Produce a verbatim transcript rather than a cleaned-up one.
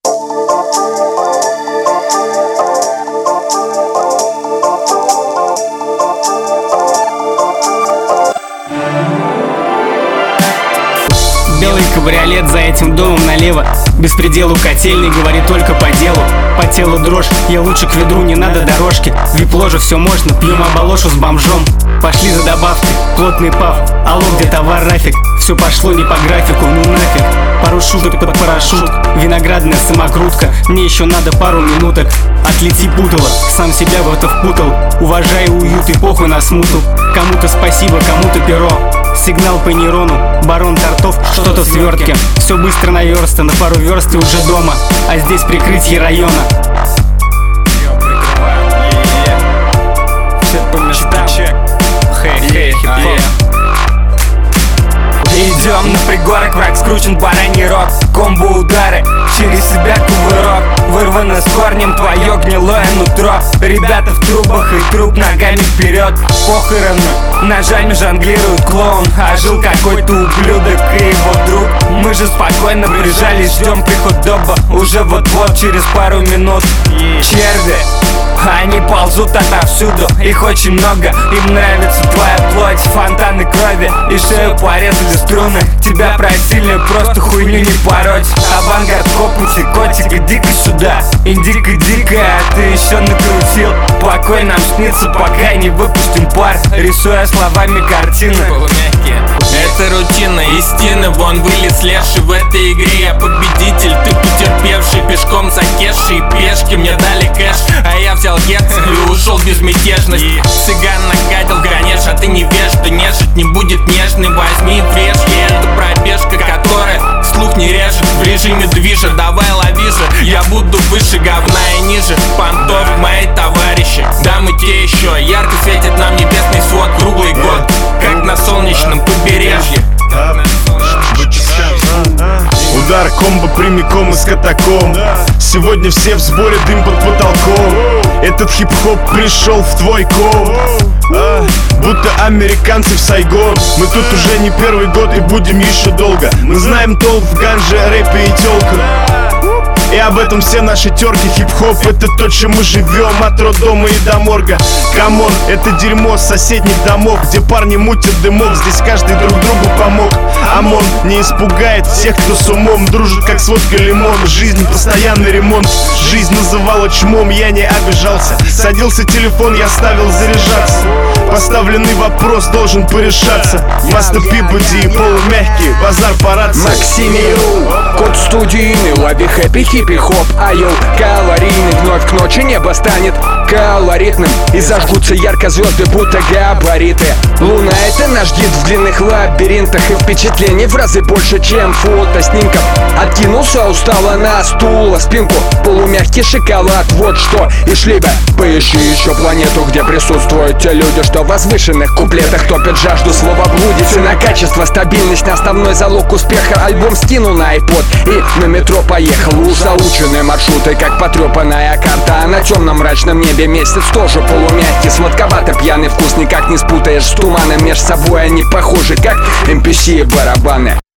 Белый кабриолет за этим домом налево. Беспределу котельный, говорит только по делу. По телу дрожь, я лучше к ведру, не надо дорожки. Вип-ложа все можно, пьем оболошу с бомжом. Пошли за добавкой, плотный пав. Алло, где товар, Рафик? Все пошло не по графику, ну нафиг. Пару шуток под парашют, виноградная самокрутка. Мне еще надо пару минуток. Отлети путало, сам себя в это впутал. Уважаю уют и похуй на смуту. Кому-то спасибо, кому-то перо. Сигнал по нейрону, барон тортов, что-то в свертке. Все быстро наверстано, на пару верст и уже дома. А здесь прикрытие района. Все по местам. Хей, хей, идем на пригорок, враг скручен, бараний рог. Комбо удары, через себя кувырок. Вырвано с корнем твое гнилое нутро. Ребята в трубах и труп ногами вперед. Похороны, ножами жонглирует клоун. А жил какой-то ублюдок и его друг. Мы же спокойно прижались, ждем приход доба. Уже вот-вот, через пару минут. Черви, они ползут отовсюду, их очень много. Им нравится твоя плоть, фонтаны крови. И шею порезали струны. Тебя просили просто хуйню не пороть. Авангард, копнути, котик, иди-ка сюда. Индика дикая, а ты еще накрутил. Покой нам снится, пока не выпустим пар. Рисуя словами картины. Это рутина, истина. Вон вылез леший в этой игре. Я победитель, ты потерпевший. Пешком за кешей, пешки мне дали кэш. А я взял гекс и ушел в безмятежность. Цыган накатил, конечно, ты не вешь. Ты нежить не будет нежный, возьми фреш. И это пробежка, которая слух не режет. В режиме движа, давай лови же. Я буду выше говна и ниже понтов, мои товарищи. Да мы те еще, ярко светит нам небесный свод круглый год, как на солнечном побережье. Удар комбо прямиком из катакомб. Сегодня все в сборе, дым под потолком. Этот хип-хоп пришел в твой ком, а, будто американцы в Сайгон. Мы тут уже не первый год и будем еще долго. Мы знаем толк в ганже, рэпе и тёлках. И об этом все наши терки. Хип-хоп — это то, чем мы живем, от роддома и до морга. Камон, это дерьмо с соседних домов, где парни мутят дымок. Здесь каждый друг другу помог. ОМОН не испугает всех, кто с умом дружит, как с водкой лимон. Жизнь — постоянный ремонт. Жизнь называла чмом, я не обижался. Садился телефон, я ставил заряжаться. Поставленный вопрос должен порешаться. Маста Пибоди, полумягкий, базар парад. Максимил, код студийный, лови хэппи хиппи-хоп. Айоу, калорийный, вновь к ночи небо станет колоритным. И зажгутся ярко звезды, будто габариты. Луна — это наш гид в длинных лабиринтах. И впечатлений в разы больше, чем фотоснимков. Откинулся устало на стул, а спинку полумягкий шоколад, вот что. И шлибе, поищи еще планету, где присутствуют те люди, что в возвышенных куплетах топят жажду словоблудия. Цена, качество, стабильность — основной залог успеха. Альбом скинул на айпод и на метро поехал. Уж заученные маршруты, как потрепанная карта. А на темном мрачном небе месяц тоже полумягкий. Сладковато пьяный вкус никак не спутаешь с туманом. Меж собой они похожи, как эм пи си и барабаны.